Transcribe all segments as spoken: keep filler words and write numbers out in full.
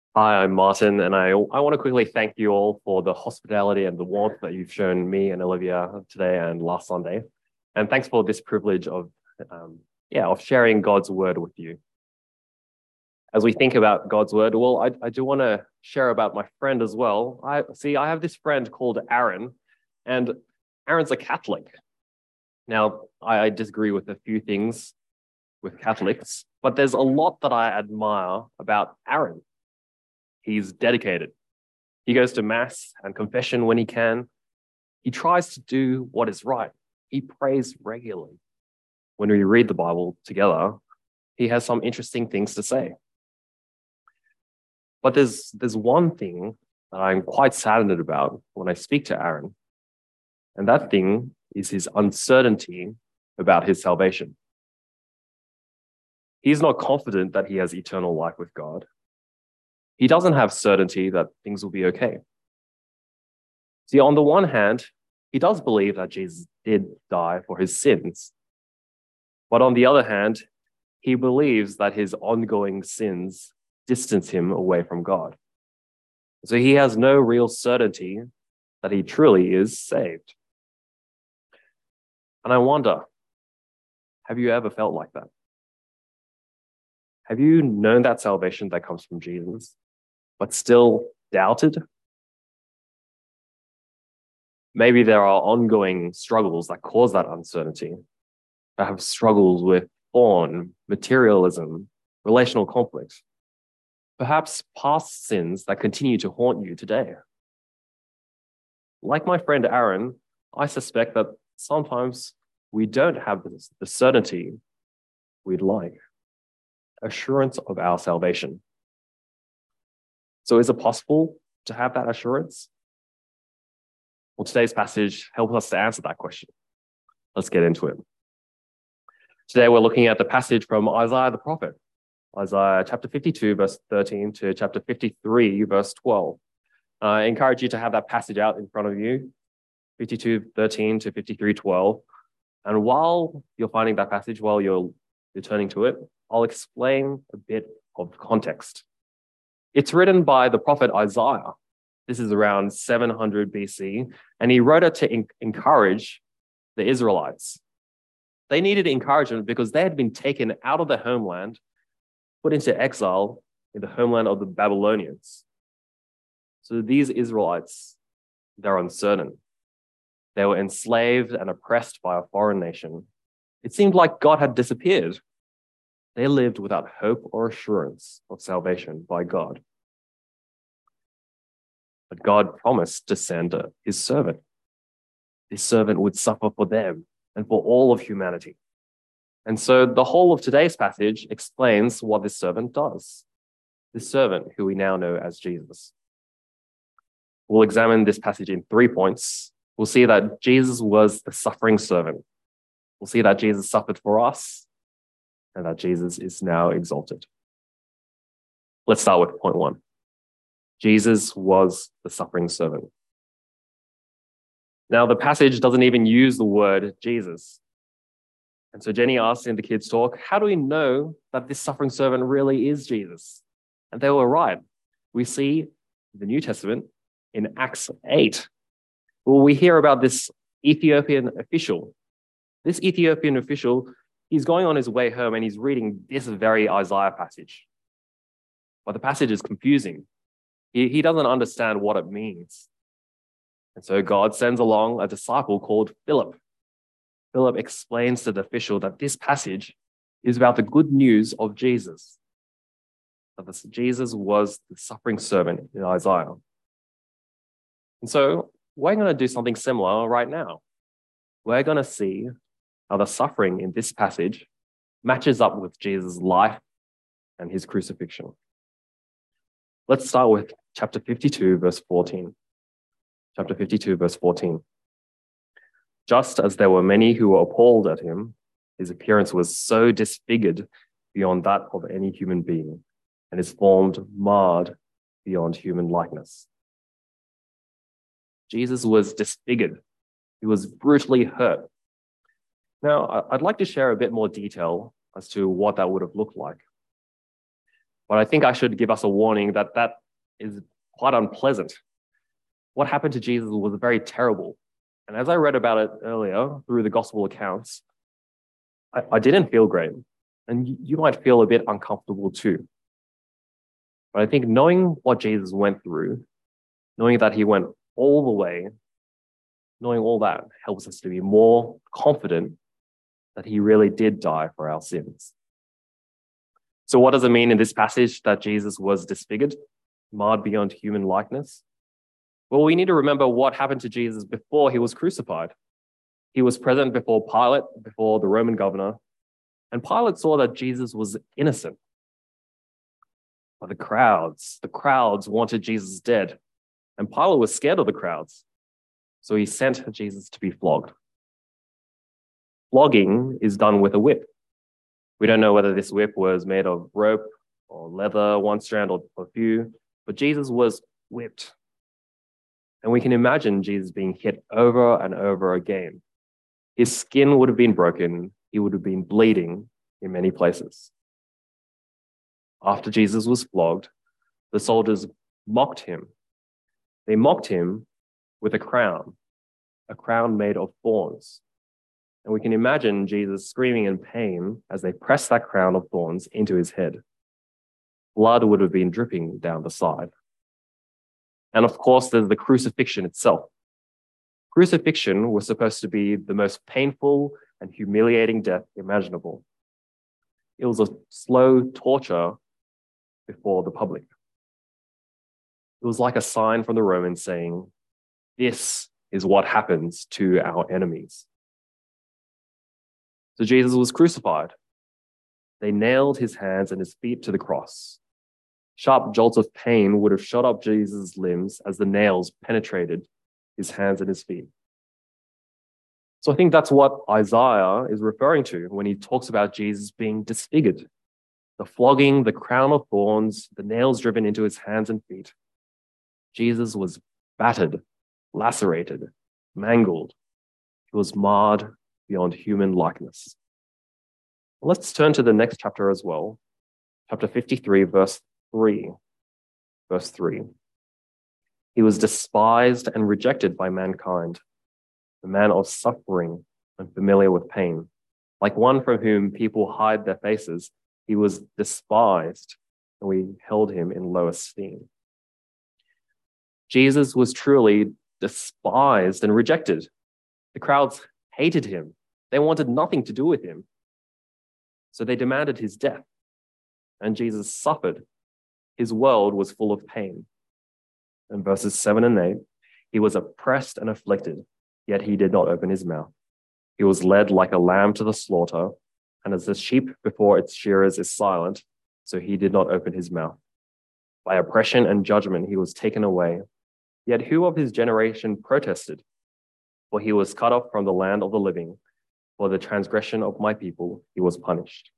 Hi, I'm Martin, and I, I want to quickly thank you all for the hospitality and the warmth that you've shown me and Olivia today and last Sunday. And thanks for this privilege of, um, yeah, of sharing God's word with you. As we think about God's word, well, I, I do want to share about my friend as well. I see, I have this friend called Aaron, and Aaron's a Catholic. Now, I, I disagree with a few things with Catholics, but there's a lot that I admire about Aaron. He's dedicated. He goes to mass and confession when he can. He tries to do what is right. He prays regularly. When we read the Bible together, he has some interesting things to say. But there's, there's one thing that I'm quite saddened about when I speak to Aaron, and that thing is his uncertainty about his salvation. He's not confident that he has eternal life with God. He doesn't have certainty that things will be okay. See, on the one hand, he does believe that Jesus did die for his sins. But on the other hand, he believes that his ongoing sins distance him away from God. So he has no real certainty that he truly is saved. And I wonder, have you ever felt like that? Have you known that salvation that comes from Jesus, but still doubted? Maybe there are ongoing struggles that cause that uncertainty. Perhaps struggles with porn, materialism, relational conflict. Perhaps past sins that continue to haunt you today. Like my friend Aaron, I suspect that sometimes we don't have the certainty we'd like, assurance of our salvation. So is it possible to have that assurance? Well, today's passage helps us to answer that question. Let's get into it. Today, we're looking at the passage from Isaiah the prophet, Isaiah chapter fifty-two, verse thirteen to chapter fifty-three, verse twelve. Uh, I encourage you to have that passage out in front of you, fifty-two, thirteen to fifty-three, twelve. And while you're finding that passage, while you're, you're turning to it, I'll explain a bit of context. It's written by the prophet Isaiah. This is around seven hundred B C, and he wrote it to en- encourage the Israelites. They needed encouragement because they had been taken out of their homeland, put into exile in the homeland of the Babylonians. So these Israelites, they're uncertain. They were enslaved and oppressed by a foreign nation. It seemed like God had disappeared. They lived without hope or assurance of salvation by God. But God promised to send his servant. This servant would suffer for them and for all of humanity. And so the whole of today's passage explains what this servant does. This servant, who we now know as Jesus. We'll examine this passage in three points. We'll see that Jesus was the suffering servant. We'll see that Jesus suffered for us and that Jesus is now exalted. Let's start with point one. Jesus was the suffering servant. Now, the passage doesn't even use the word Jesus. And so Jenny asked in the kids' talk, how do we know that this suffering servant really is Jesus? And they were right. We see the New Testament in Acts eight. Well, we hear about this Ethiopian official. This Ethiopian official, he's going on his way home and he's reading this very Isaiah passage. But the passage is confusing. He, he doesn't understand what it means. And so God sends along a disciple called Philip. Philip explains to the official that this passage is about the good news of Jesus. That this, Jesus was the suffering servant in Isaiah. And so we're going to do something similar right now. We're going to see how the suffering in this passage matches up with Jesus' life and his crucifixion. Let's start with chapter fifty-two, verse fourteen. Chapter fifty-two, verse fourteen. Just as there were many who were appalled at him, his appearance was so disfigured beyond that of any human being, and his form marred beyond human likeness. Jesus was disfigured. He was brutally hurt. Now, I'd like to share a bit more detail as to what that would have looked like. But I think I should give us a warning that that is quite unpleasant. What happened to Jesus was very terrible. And as I read about it earlier through the gospel accounts, I, I didn't feel great. And you might feel a bit uncomfortable too. But I think knowing what Jesus went through, knowing that he went all the way, knowing all that helps us to be more confident that he really did die for our sins. So what does it mean in this passage that Jesus was disfigured, marred beyond human likeness? Well, we need to remember what happened to Jesus before he was crucified. He was present before Pilate, before the Roman governor, and Pilate saw that Jesus was innocent. But the crowds, the crowds wanted Jesus dead, and Pilate was scared of the crowds. So he sent Jesus to be flogged. Flogging is done with a whip. We don't know whether this whip was made of rope or leather, one strand or a few, but Jesus was whipped. And we can imagine Jesus being hit over and over again. His skin would have been broken. He would have been bleeding in many places. After Jesus was flogged, the soldiers mocked him. They mocked him with a crown, a crown made of thorns. And we can imagine Jesus screaming in pain as they pressed that crown of thorns into his head. Blood would have been dripping down the side. And of course, there's the crucifixion itself. Crucifixion was supposed to be the most painful and humiliating death imaginable. It was a slow torture before the public. It was like a sign from the Romans saying, this is what happens to our enemies. So Jesus was crucified. They nailed his hands and his feet to the cross. Sharp jolts of pain would have shot up Jesus' limbs as the nails penetrated his hands and his feet. So I think that's what Isaiah is referring to when he talks about Jesus being disfigured. The flogging, the crown of thorns, the nails driven into his hands and feet. Jesus was battered, lacerated, mangled. He was marred beyond human likeness. Let's turn to the next chapter as well. Chapter fifty-three, verse three. Verse three. He was despised and rejected by mankind, a man of suffering and familiar with pain. Like one from whom people hide their faces, he was despised, and we held him in low esteem. Jesus was truly despised and rejected. The crowds hated him. They wanted nothing to do with him. So they demanded his death. And Jesus suffered. His world was full of pain. In verses seven and eight, he was oppressed and afflicted, yet he did not open his mouth. He was led like a lamb to the slaughter, and as the sheep before its shearers is silent, so he did not open his mouth. By oppression and judgment he was taken away. Yet who of his generation protested? For he was cut off from the land of the living. For the transgression of my people he was punished.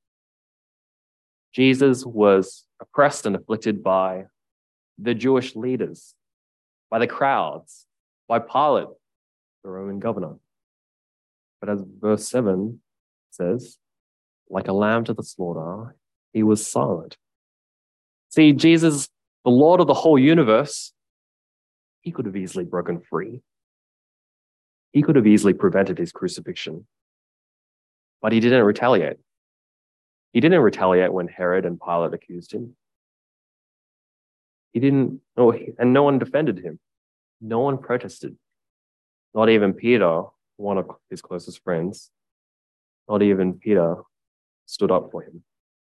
Jesus was oppressed and afflicted by the Jewish leaders, by the crowds, by Pilate, the Roman governor. But as verse seven says, like a lamb to the slaughter, he was silent. See, Jesus, the Lord of the whole universe, he could have easily broken free. He could have easily prevented his crucifixion. But he didn't retaliate. He didn't retaliate when Herod and Pilate accused him. He didn't, oh, and no one defended him. No one protested. Not even Peter, one of his closest friends. Not even Peter stood up for him.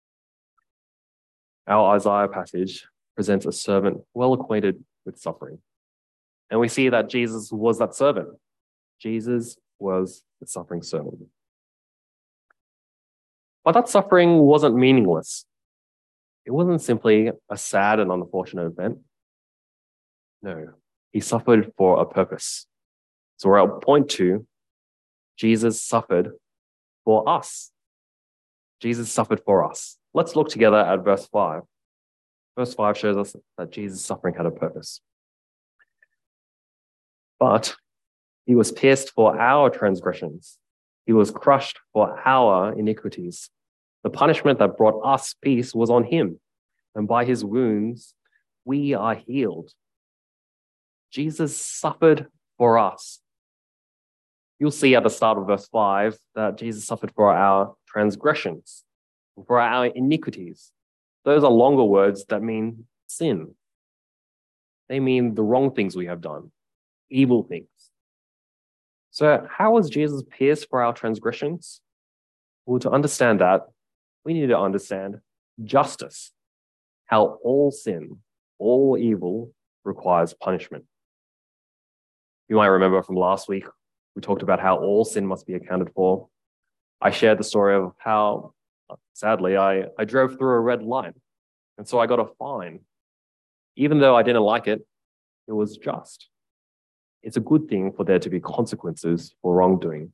Our Isaiah passage presents a servant well acquainted with suffering. And we see that Jesus was that servant. Jesus was the suffering servant. But that suffering wasn't meaningless. It wasn't simply a sad and unfortunate event. No, he suffered for a purpose. So we're at point two. Jesus suffered for us. Jesus suffered for us. Let's look together at verse five. Verse five shows us that Jesus' suffering had a purpose. But he was pierced for our transgressions. He was crushed for our iniquities. The punishment that brought us peace was on him, and by his wounds, we are healed. Jesus suffered for us. You'll see at the start of verse five that Jesus suffered for our transgressions, for our iniquities. Those are longer words that mean sin. They mean the wrong things we have done, evil things. So how was Jesus pierced for our transgressions? Well, to understand that, we need to understand justice, how all sin, all evil requires punishment. You might remember from last week, we talked about how all sin must be accounted for. I shared the story of how, sadly, I, I drove through a red light, and so I got a fine. Even though I didn't like it, it was just. It's a good thing for there to be consequences for wrongdoing.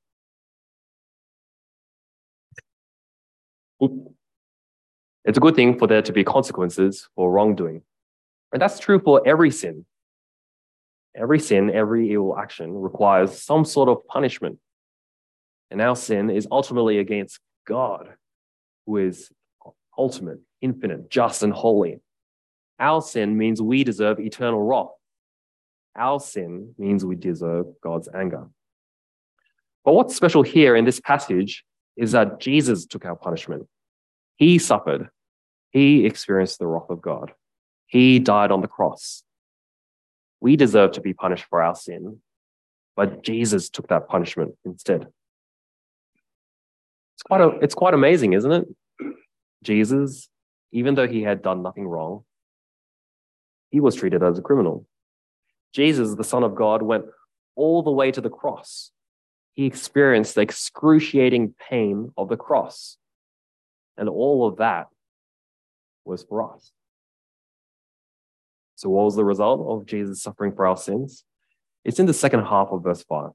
It's a good thing for there to be consequences for wrongdoing. And that's true for every sin. Every sin, every evil action requires some sort of punishment. And our sin is ultimately against God, who is ultimate, infinite, just, and holy. Our sin means we deserve eternal wrath. Our sin means we deserve God's anger. But what's special here in this passage is that Jesus took our punishment. He suffered. He experienced the wrath of God. He died on the cross. We deserve to be punished for our sin, but Jesus took that punishment instead. It's quite, a, it's quite amazing, isn't it? Jesus, even though he had done nothing wrong, he was treated as a criminal. Jesus, the Son of God, went all the way to the cross. He experienced the excruciating pain of the cross. And all of that was for us. So what was the result of Jesus suffering for our sins? It's in the second half of verse five.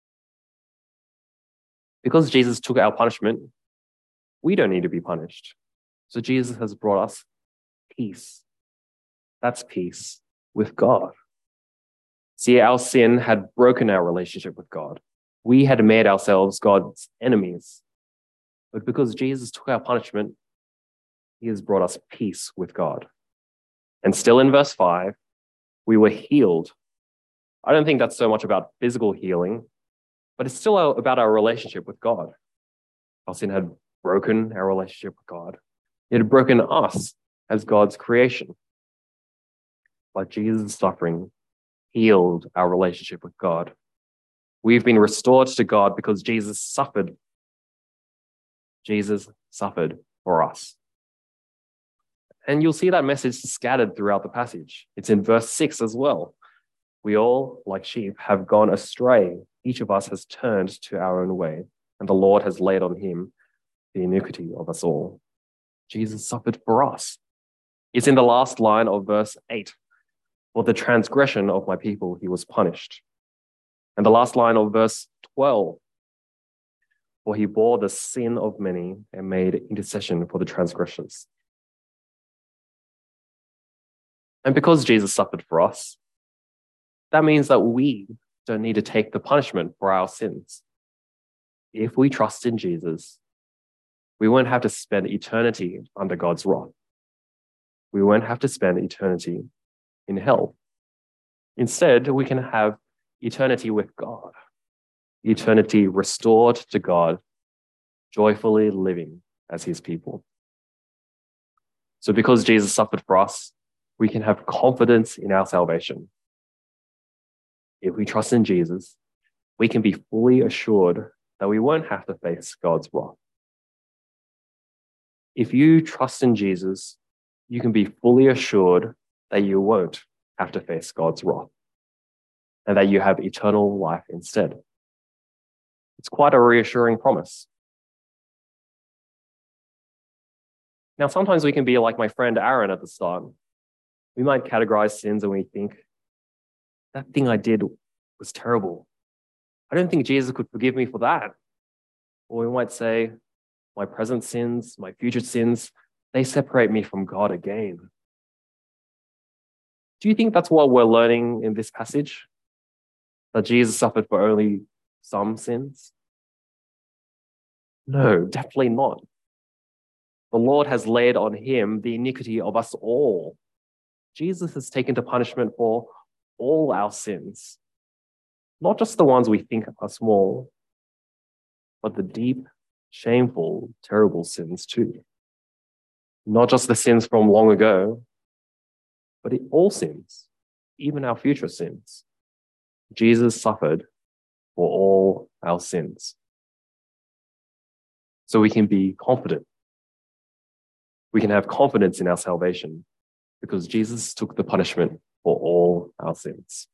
Because Jesus took our punishment, we don't need to be punished. So Jesus has brought us peace. That's peace with God. See, our sin had broken our relationship with God. We had made ourselves God's enemies. But because Jesus took our punishment, he has brought us peace with God. And still in verse five, we were healed. I don't think that's so much about physical healing, but it's still about our relationship with God. Our sin had broken our relationship with God. It had broken us as God's creation. But Jesus' suffering healed our relationship with God. We've been restored to God because Jesus suffered. Jesus suffered for us. And you'll see that message scattered throughout the passage. It's in verse six as well. We all, like sheep, have gone astray. Each of us has turned to our own way, and the Lord has laid on him the iniquity of us all. Jesus suffered for us. It's in the last line of verse eight. For the transgression of my people, he was punished. And the last line of verse twelve. For he bore the sin of many and made intercession for the transgressions. And because Jesus suffered for us, that means that we don't need to take the punishment for our sins. If we trust in Jesus, we won't have to spend eternity under God's wrath. We won't have to spend eternity in hell. Instead, we can have eternity with God, eternity restored to God, joyfully living as his people. So because Jesus suffered for us, we can have confidence in our salvation. If we trust in Jesus, we can be fully assured that we won't have to face God's wrath. If you trust in Jesus, you can be fully assured that you won't have to face God's wrath and that you have eternal life instead. It's quite a reassuring promise. Now, sometimes we can be like my friend Aaron at the start. We might categorize sins and we think, that thing I did was terrible. I don't think Jesus could forgive me for that. Or we might say, my present sins, my future sins, they separate me from God again. Do you think that's what we're learning in this passage? That Jesus suffered for only some sins? No, definitely not. The Lord has laid on him the iniquity of us all. Jesus has taken the punishment for all our sins, not just the ones we think are small, but the deep, shameful, terrible sins too. Not just the sins from long ago, but all sins, even our future sins. Jesus suffered for all our sins. So we can be confident. We can have confidence in our salvation because Jesus took the punishment for all our sins.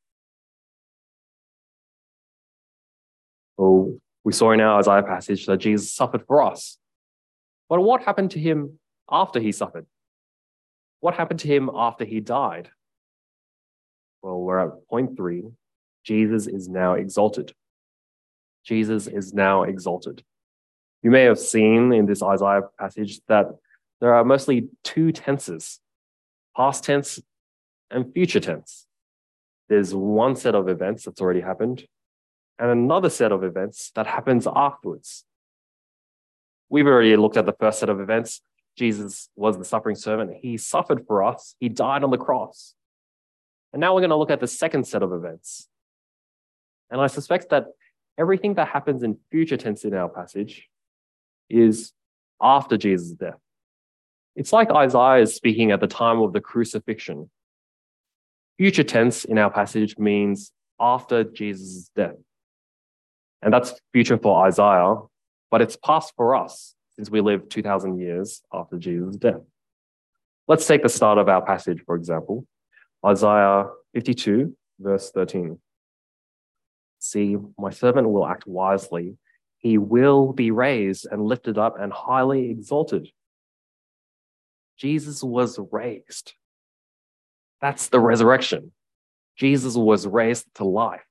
Well, we saw in our Isaiah passage that Jesus suffered for us. But what happened to him after he suffered? What happened to him after he died? Well, we're at point three. Jesus is now exalted. Jesus is now exalted. You may have seen in this Isaiah passage that there are mostly two tenses, past tense and future tense. There's one set of events that's already happened and another set of events that happens afterwards. We've already looked at the first set of events. Jesus was the suffering servant. He suffered for us. He died on the cross. And now we're going to look at the second set of events. And I suspect that everything that happens in future tense in our passage is after Jesus' death. It's like Isaiah is speaking at the time of the crucifixion. Future tense in our passage means after Jesus' death. And that's future for Isaiah, but it's past for us since we live two thousand years after Jesus' death. Let's take the start of our passage, for example. Isaiah fifty-two, verse thirteen. See, my servant will act wisely. He will be raised and lifted up and highly exalted. Jesus was raised. That's the resurrection. Jesus was raised to life.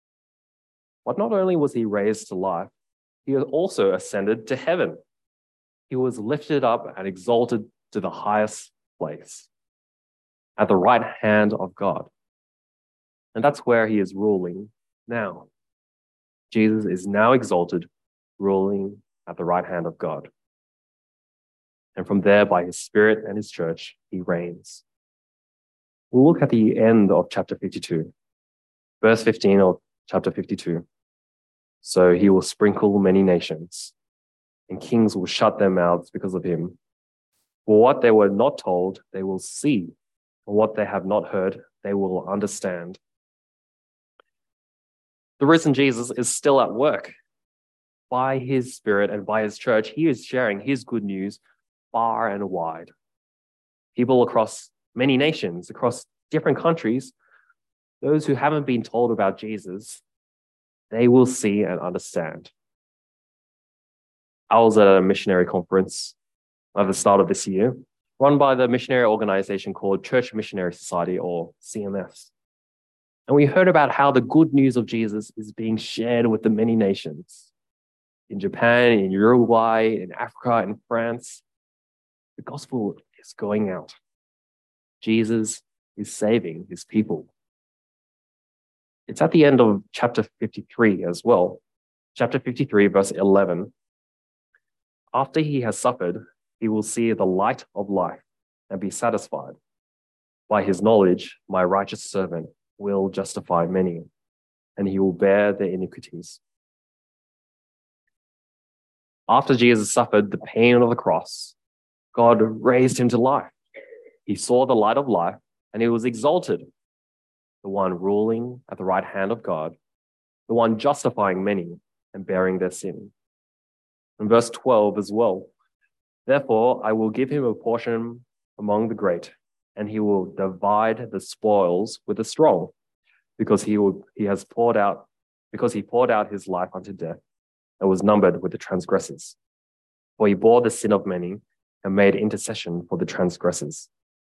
But not only was he raised to life, he also ascended to heaven. He was lifted up and exalted to the highest place, at the right hand of God. And that's where he is ruling now. Jesus is now exalted, ruling at the right hand of God. And from there, by his Spirit and his church, he reigns. We'll look at the end of chapter fifty-two, verse fifteen of chapter fifty-two. So he will sprinkle many nations, and kings will shut their mouths because of him. For what they were not told, they will see, and what they have not heard, they will understand. The risen Jesus is still at work. By his Spirit and by his church, he is sharing his good news far and wide. People across many nations, across different countries, those who haven't been told about Jesus, they will see and understand. I was at a missionary conference at the start of this year, run by the missionary organization called Church Missionary Society, or C M S. And we heard about how the good news of Jesus is being shared with the many nations. In Japan, in Uruguay, in Africa, in France, the gospel is going out. Jesus is saving his people. It's at the end of chapter fifty-three as well. Chapter fifty-three, verse eleven. After he has suffered, he will see the light of life and be satisfied. By his knowledge, my righteous servant will justify many, and he will bear their iniquities. After Jesus suffered the pain of the cross, God raised him to life. He saw the light of life, and he was exalted, the one ruling at the right hand of God, the one justifying many and bearing their sin. In verse twelve as well, therefore I will give him a portion among the great, and he will divide the spoils with the strong, because he will, he has poured out, because he poured out his life unto death, and was numbered with the transgressors. For he bore the sin of many and made intercession for the transgressors.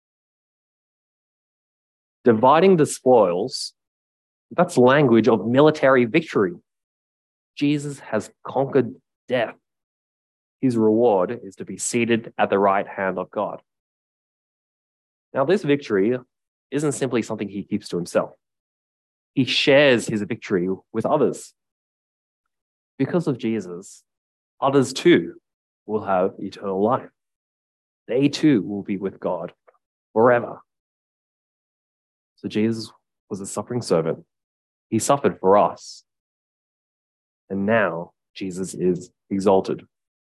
Dividing the spoils, that's language of military victory. Jesus has conquered death. His reward is to be seated at the right hand of God. Now, this victory isn't simply something he keeps to himself. He shares his victory with others. Because of Jesus, others too will have eternal life. they too will be with God forever. So Jesus was a suffering servant. He suffered for us. And now Jesus is exalted.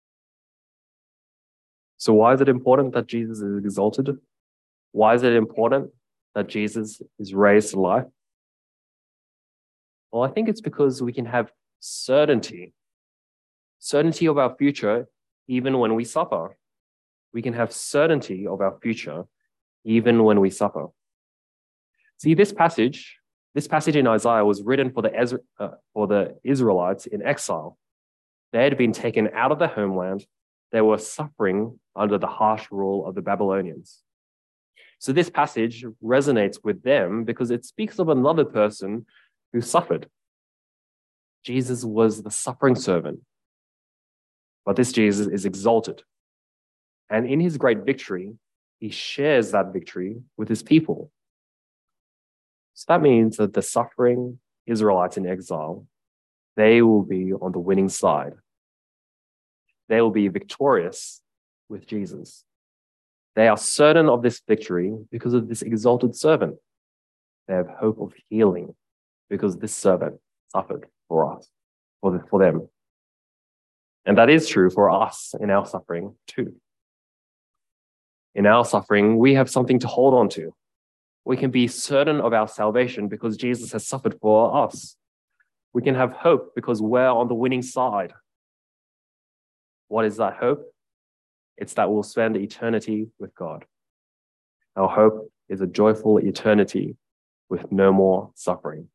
So why is it important that Jesus is exalted? Why is it important that Jesus is raised to life? Well, I think it's because we can have certainty, certainty of our future even when we suffer. We can have certainty of our future even when we suffer. See, this passage, this passage in Isaiah was written for the, Ezra, uh, for the Israelites in exile. They had been taken out of their homeland. They were suffering under the harsh rule of the Babylonians. So this passage resonates with them because it speaks of another person who suffered. Jesus was the suffering servant, but this Jesus is exalted. And in his great victory, he shares that victory with his people. So that means that the suffering Israelites in exile, they will be on the winning side. They will be victorious with Jesus. They are certain of this victory because of this exalted servant. They have hope of healing because this servant suffered for us, for, the, for them. And that is true for us in our suffering too. In our suffering, we have something to hold on to. We can be certain of our salvation because Jesus has suffered for us. We can have hope because we're on the winning side. What is that hope? It's that we'll spend eternity with God. Our hope is a joyful eternity with no more suffering.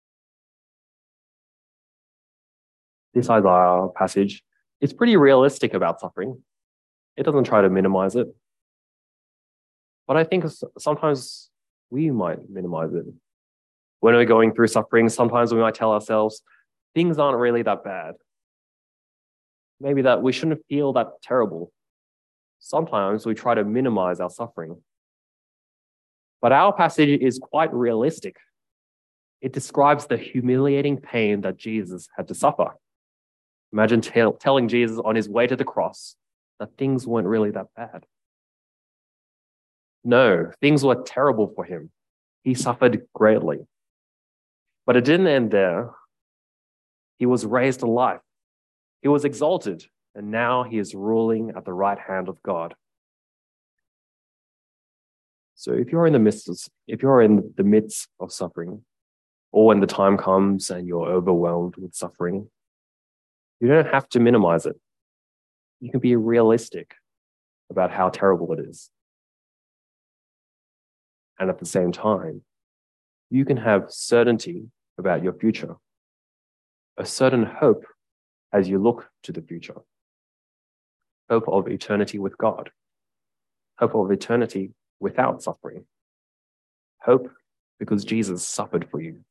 This Isaiah passage is pretty realistic about suffering. It doesn't try to minimize it. But I think sometimes we might minimize it. When we're going through suffering, sometimes we might tell ourselves, things aren't really that bad. Maybe that we shouldn't feel that terrible. Sometimes we try to minimize our suffering. But our passage is quite realistic. It describes the humiliating pain that Jesus had to suffer. Imagine tell, telling Jesus on his way to the cross that things weren't really that bad. No, things were terrible for him. He suffered greatly. But it didn't end there. He was raised to life. He was exalted, and now he is ruling at the right hand of God. So if you're in the midst of, if you're in the midst of suffering, or when the time comes and you're overwhelmed with suffering, you don't have to minimize it. You can be realistic about how terrible it is. And at the same time, you can have certainty about your future, a certain hope as you look to the future, hope of eternity with God, hope of eternity without suffering, hope because Jesus suffered for you.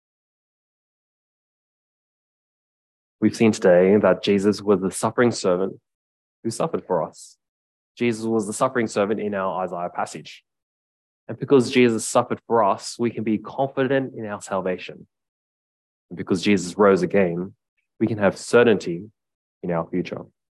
We've seen today that Jesus was the suffering servant who suffered for us. Jesus was the suffering servant in our Isaiah passage. And because Jesus suffered for us, we can be confident in our salvation. And because Jesus rose again, we can have certainty in our future.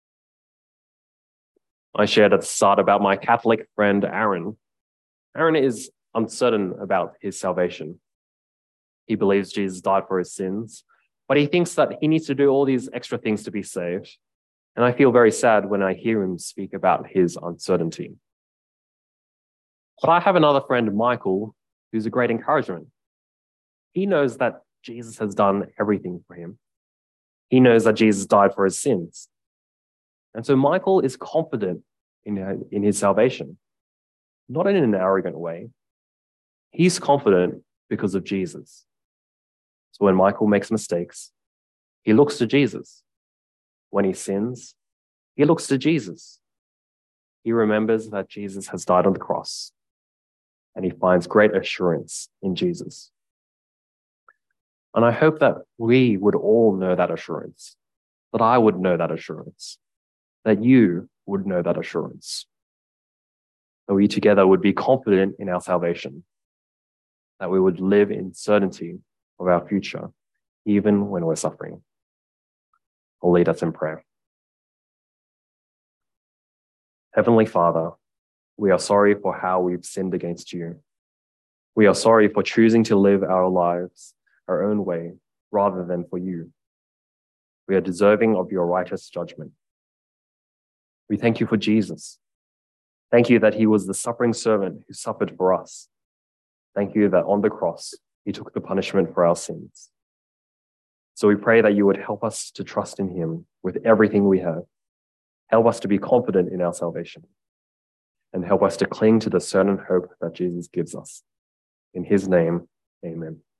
I shared at the start about my Catholic friend, Aaron. Aaron is uncertain about his salvation. He believes Jesus died for his sins, but he thinks that he needs to do all these extra things to be saved. And I feel very sad when I hear him speak about his uncertainty. But I have another friend, Michael, who's a great encouragement. He knows that Jesus has done everything for him. He knows that Jesus died for his sins. And so Michael is confident in, in his salvation, not in an arrogant way. He's confident because of Jesus. So when Michael makes mistakes, he looks to Jesus. When he sins, he looks to Jesus. He remembers that Jesus has died on the cross, and he finds great assurance in Jesus. And I hope that we would all know that assurance, that I would know that assurance, that you would know that assurance, that we together would be confident in our salvation, that we would live in certainty of our future, even when we're suffering. I'll lead us in prayer. Heavenly Father, We are sorry for how we've sinned against you. We are sorry for choosing to live our lives our own way rather than for you. We are deserving of your righteous judgment. We thank you for Jesus. Thank you that he was the suffering servant who suffered for us. Thank you that on the cross, he took the punishment for our sins. So we pray that you would help us to trust in him with everything we have. Help us to be confident in our salvation. And help us to cling to the certain hope that Jesus gives us. In his name, amen.